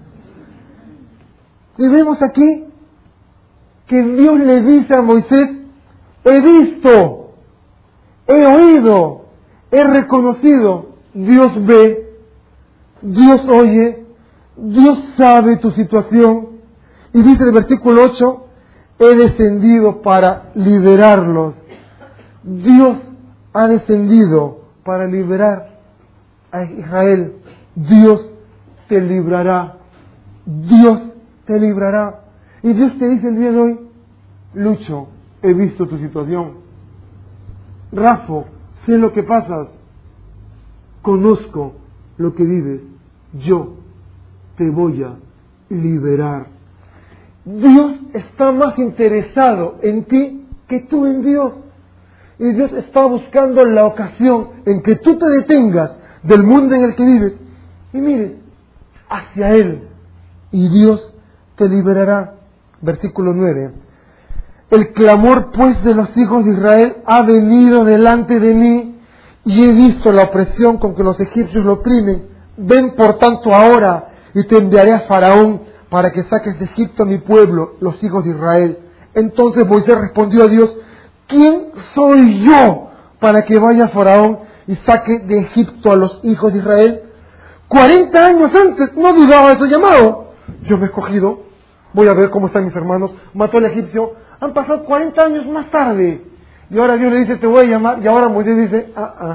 Y vemos aquí que Dios le dice a Moisés: he visto, he oído, he reconocido. Dios ve, Dios oye, Dios sabe tu situación. Y dice el versículo 8: he descendido para liberarlos. Dios ha descendido para liberar a Israel. Dios te librará. Dios te librará. Y Dios te dice el día de hoy: Lucho, he visto tu situación. Rafo, sé lo que pasas. Conozco lo que vives. Yo te voy a liberar. Dios está más interesado en ti que tú en Dios. Y Dios está buscando la ocasión en que tú te detengas del mundo en el que vives y mires hacia Él. Y Dios te liberará. Versículo 9. El clamor pues de los hijos de Israel ha venido delante de mí, y he visto la opresión con que los egipcios lo oprimen. Ven por tanto ahora, y te enviaré a Faraón para que saques de Egipto a mi pueblo, los hijos de Israel. Entonces Moisés respondió a Dios: ¿quién soy yo para que vaya a Faraón y saque de Egipto a los hijos de Israel? 40 años antes no dudaba de su llamado. Yo me he escogido, voy a ver cómo están mis hermanos. Mató al egipcio. Han pasado 40 años más tarde. Y ahora Dios le dice: te voy a llamar. Y ahora Moisés dice: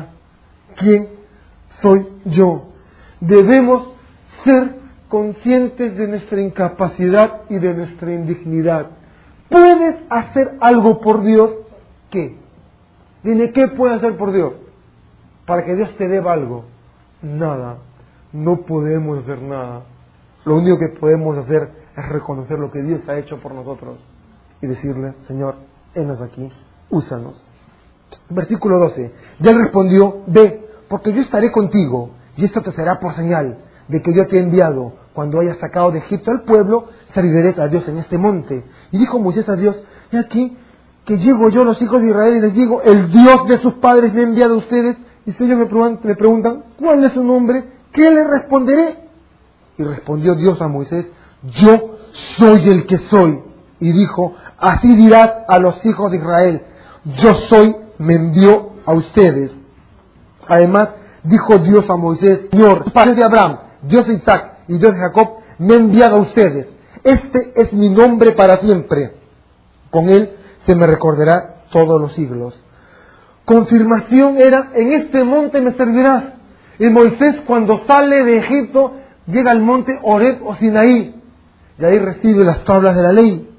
¿quién soy yo? Debemos ser conscientes de nuestra incapacidad y de nuestra indignidad. ¿Puedes hacer algo por Dios? ¿Qué? Dime, ¿qué puedes hacer por Dios? Para que Dios te deba algo. Nada. No podemos hacer nada. Lo único que podemos hacer es reconocer lo que Dios ha hecho por nosotros y decirle: Señor, henos aquí, úsanos. Versículo 12. Y él respondió: ve, porque yo estaré contigo, y esto te será por señal de que yo te he enviado. Cuando hayas sacado de Egipto al pueblo, serviréis a Dios en este monte. Y dijo Moisés a Dios: he aquí que llego yo a los hijos de Israel y les digo: el Dios de sus padres me ha enviado a ustedes. Y si ellos me preguntan: ¿cuál es su nombre? ¿Qué les responderé? Y respondió Dios a Moisés: yo soy el que soy. Y dijo: así dirás a los hijos de Israel: yo soy, me envió a ustedes. Además dijo Dios a Moisés: Señor, Padre de Abraham, Dios de Isaac y Dios de Jacob, me ha enviado a ustedes. Este es mi nombre para siempre. Con él se me recordará todos los siglos. Confirmación era: en este monte me servirás. Y Moisés, cuando sale de Egipto, llega al monte Horeb o Sinaí, y ahí recibe las tablas de la ley.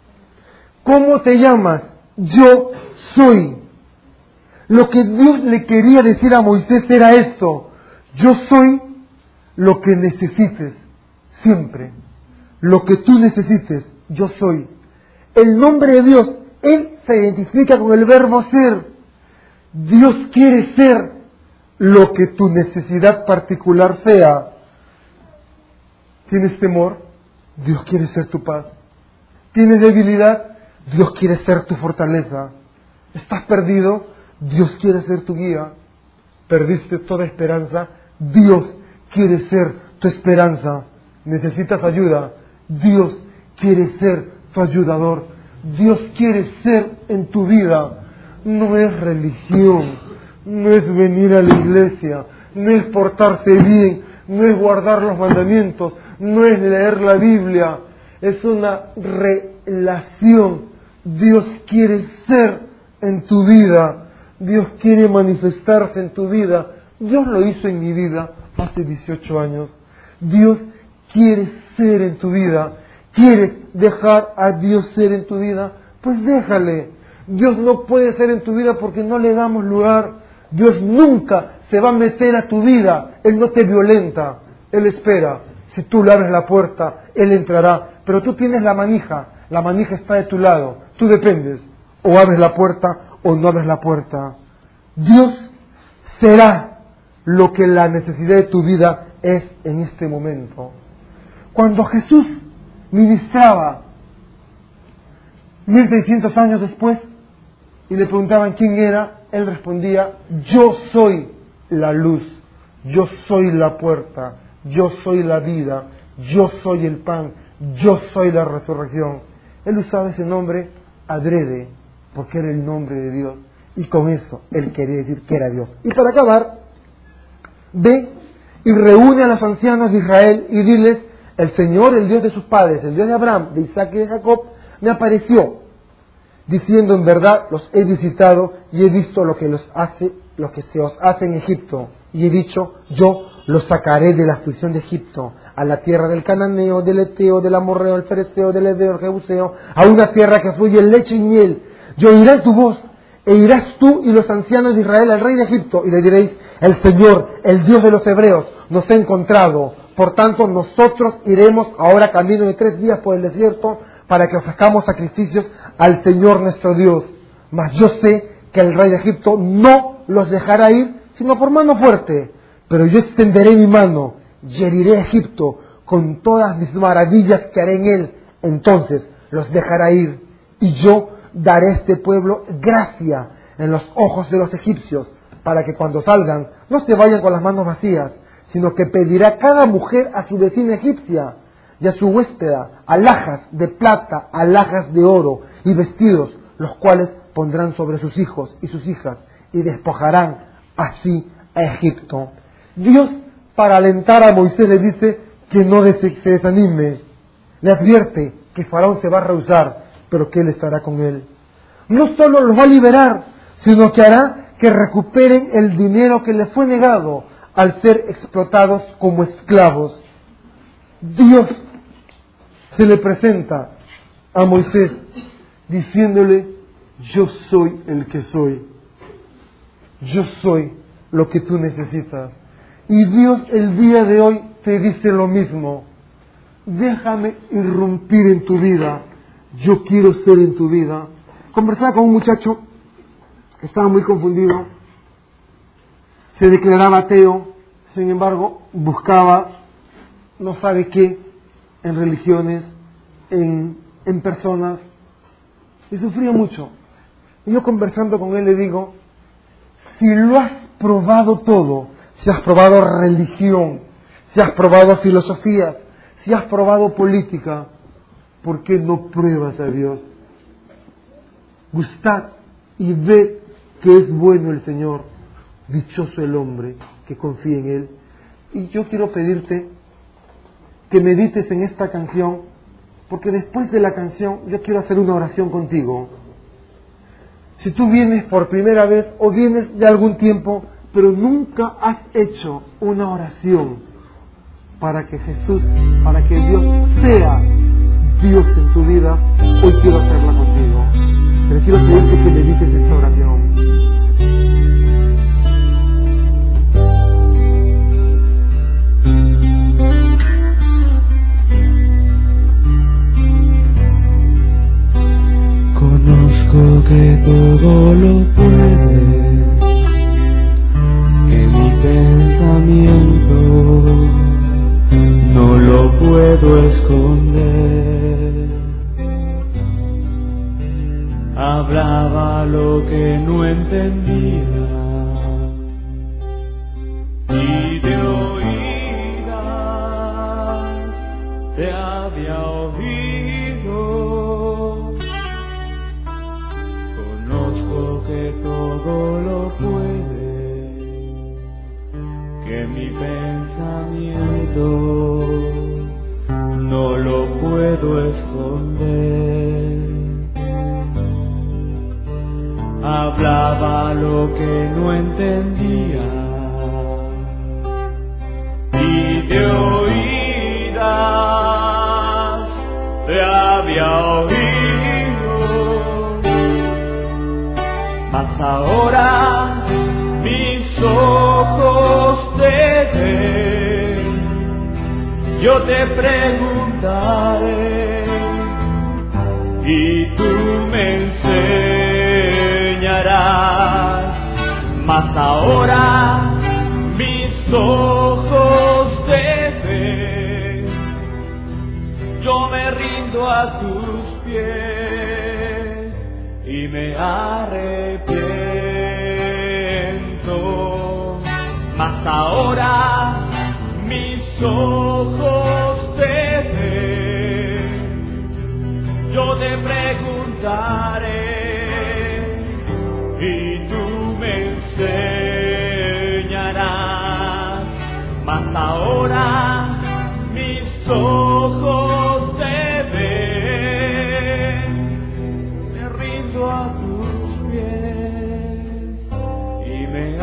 ¿Cómo te llamas? Yo soy. Lo que Dios le quería decir a Moisés era esto: yo soy lo que necesites, siempre. Lo que tú necesites, yo soy. El nombre de Dios, Él se identifica con el verbo ser. Dios quiere ser lo que tu necesidad particular sea. ¿Tienes temor? Dios quiere ser tu paz. ¿Tienes debilidad? Dios quiere ser tu fortaleza. ¿Estás perdido? Dios quiere ser tu guía. ¿Perdiste toda esperanza? Dios quiere ser tu esperanza. ¿Necesitas ayuda? Dios quiere ser tu ayudador. Dios quiere ser en tu vida. No es religión, no es venir a la iglesia, no es portarse bien, no es guardar los mandamientos, no es leer la Biblia, es una relación. Dios quiere ser en tu vida, Dios quiere manifestarse en tu vida. Dios lo hizo en mi vida hace 18 años. Dios quiere ser en tu vida. ¿Quieres dejar a Dios ser en tu vida? Pues déjale. Dios no puede ser en tu vida porque no le damos lugar. Dios nunca se va a meter a tu vida. Él no te violenta. Él espera. Si tú le abres la puerta, Él entrará. Pero tú tienes la manija. La manija está de tu lado. Tú dependes. O abres la puerta o no abres la puerta. Dios será lo que la necesidad de tu vida es en este momento. Cuando Jesús ministraba 1600 años después, y le preguntaban quién era, él respondía: yo soy la luz, yo soy la puerta, yo soy la vida, yo soy el pan, yo soy la resurrección. Él usaba ese nombre adrede, porque era el nombre de Dios, y con eso él quería decir que era Dios. Y para acabar, ve y reúne a los ancianos de Israel y diles: el Señor, el Dios de sus padres, el Dios de Abraham, de Isaac y de Jacob, me apareció, diciendo: en verdad los he visitado y he visto lo que se os hace en Egipto, y he dicho: yo los sacaré de la aflicción de Egipto, a la tierra del cananeo, del eteo, del amorreo, del fereceo, del heveo, del jebuseo, a una tierra que fluye leche y miel. Yo oiré tu voz, e irás tú y los ancianos de Israel al rey de Egipto, y le diréis: el Señor, el Dios de los hebreos, nos ha encontrado. Por tanto, nosotros iremos ahora camino de 3 días por el desierto, para que ofrezcamos sacrificios al Señor nuestro Dios. Mas yo sé que el rey de Egipto no los dejará ir, sino por mano fuerte. Pero yo extenderé mi mano y heriré a Egipto con todas mis maravillas que haré en él. Entonces los dejará ir, y yo daré a este pueblo gracia en los ojos de los egipcios, para que cuando salgan no se vayan con las manos vacías, sino que pedirá cada mujer a su vecina egipcia y a su huéspeda alhajas de plata, alhajas de oro y vestidos, los cuales pondrán sobre sus hijos y sus hijas, y despojarán así a Egipto. Dios, para alentar a Moisés, le dice que no se desanime. Le advierte que Faraón se va a rehusar, pero que él estará con él. No solo los va a liberar, sino que hará que recuperen el dinero que les fue negado al ser explotados como esclavos. Dios se le presenta a Moisés diciéndole: yo soy el que soy, yo soy lo que tú necesitas. Y Dios el día de hoy te dice lo mismo: déjame irrumpir en tu vida, yo quiero ser en tu vida. Conversaba con un muchacho que estaba muy confundido, se declaraba ateo, sin embargo buscaba no sabe qué en religiones, en personas, y sufría mucho. Y yo, conversando con él, le digo: si lo has probado todo, si has probado religión, si has probado filosofía, si has probado política, ¿por qué no pruebas a Dios? Gustad y ved que es bueno el Señor, dichoso el hombre que confía en Él. Y yo quiero pedirte que medites en esta canción, porque después de la canción yo quiero hacer una oración contigo. Si tú vienes por primera vez o vienes ya algún tiempo, pero nunca has hecho una oración para que Jesús, para que Dios sea Dios en tu vida, hoy quiero hacerla contigo. Pero quiero pedirte que medites esta oración. Conozco que todo lo puedes, que mi pensamiento no lo puedo esconder. Hablaba lo que no entendía, y de oídas te había oído. Conozco que todo lo puede, que mi pensamiento no lo puedo esconder. Hablaba lo que no entendía, y de oídas te había oído. Mas ahora mis ojos te ven, yo te preguntaré y tú me enseñarás. Mas ahora mis ojos te ven, yo me rindo a tus pies y me arrepiento. mas ahora mis ojos te ven. Yo te preguntaré y tú me enseñarás, mas ahora mis ojos te ven. Me rindo a tus pies y me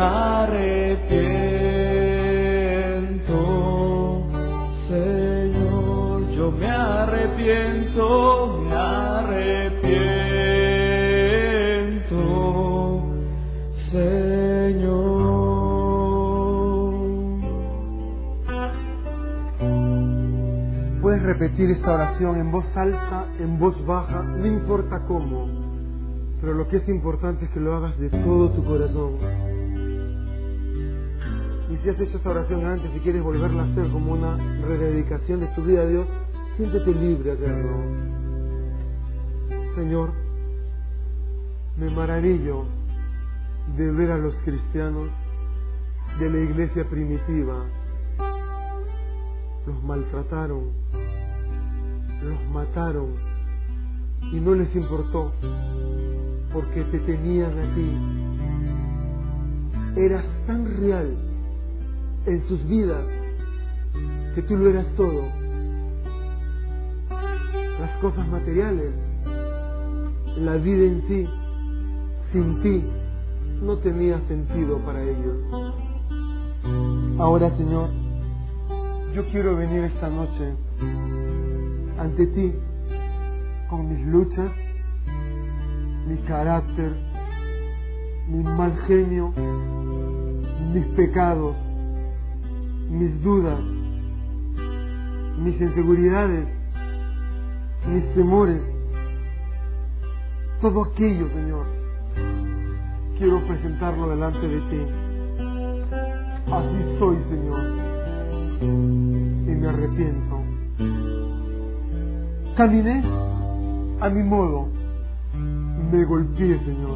arrepiento, Señor. Yo me arrepiento, Señor. Puedes repetir esta oración en voz alta, en voz baja, no importa cómo, pero lo que es importante es que lo hagas de todo tu corazón. Y si has hecho esta oración antes y quieres volverla a hacer como una rededicación de tu vida a Dios, siéntete libre a hacerlo. Señor, me maravillo de ver a los cristianos de la iglesia primitiva. Los maltrataron, los mataron y no les importó porque te tenían a ti. Eras tan real en sus vidas que tú lo eras todo. Las cosas materiales, la vida en sí, sin ti, no tenía sentido para ellos. Ahora, Señor, yo quiero venir esta noche ante ti con mis luchas, mi carácter, mi mal genio, mis pecados, mis dudas, mis inseguridades, mis temores, todo aquello, Señor, quiero presentarlo delante de ti. Así soy, Señor, y me arrepiento. Caminé a mi modo, me golpeé, Señor.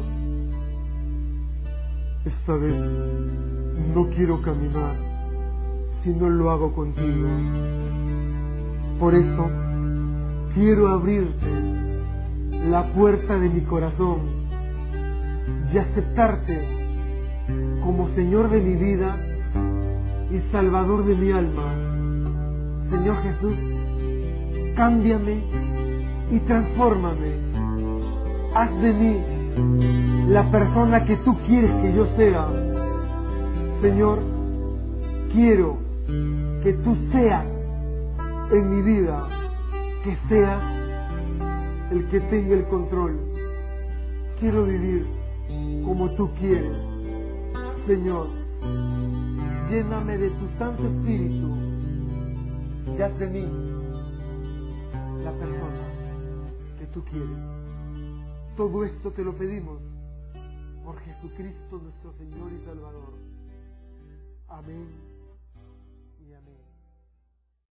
Esta vez no quiero caminar si no lo hago contigo. Por eso quiero abrirte la puerta de mi corazón y aceptarte como Señor de mi vida y Salvador de mi alma. Señor Jesús, cámbiame y transfórmame. Haz de mí la persona que tú quieres que yo sea. Señor, quiero que tú seas en mi vida, que seas el que tenga el control. Quiero vivir como tú quieres. Señor, lléname de tu Santo Espíritu y haz de mí la persona que tú quieres. Todo esto te lo pedimos por Jesucristo nuestro Señor y Salvador. Amén.